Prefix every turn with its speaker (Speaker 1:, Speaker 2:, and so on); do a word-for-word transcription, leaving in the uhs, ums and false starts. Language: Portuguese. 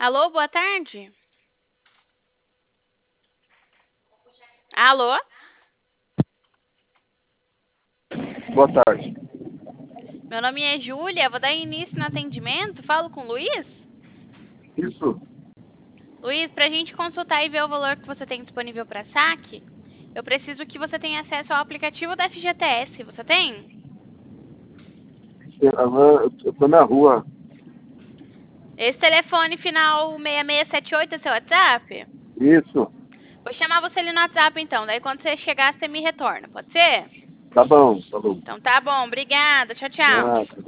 Speaker 1: Alô, boa tarde. Alô?
Speaker 2: Boa tarde.
Speaker 1: Meu nome é Júlia, vou dar início no atendimento. Falo com o Luiz?
Speaker 2: Isso.
Speaker 1: Luiz, para a gente consultar e ver o valor que você tem disponível para saque, eu preciso que você tenha acesso ao aplicativo da F G T S. Você tem?
Speaker 2: Eu tô na rua.
Speaker 1: Esse telefone final seis seis sete oito é seu WhatsApp?
Speaker 2: Isso.
Speaker 1: Vou chamar você ali no WhatsApp então, daí quando você chegar você me retorna, pode ser?
Speaker 2: Tá bom, tá bom.
Speaker 1: Então tá bom, obrigada, tchau, tchau.
Speaker 2: Ah,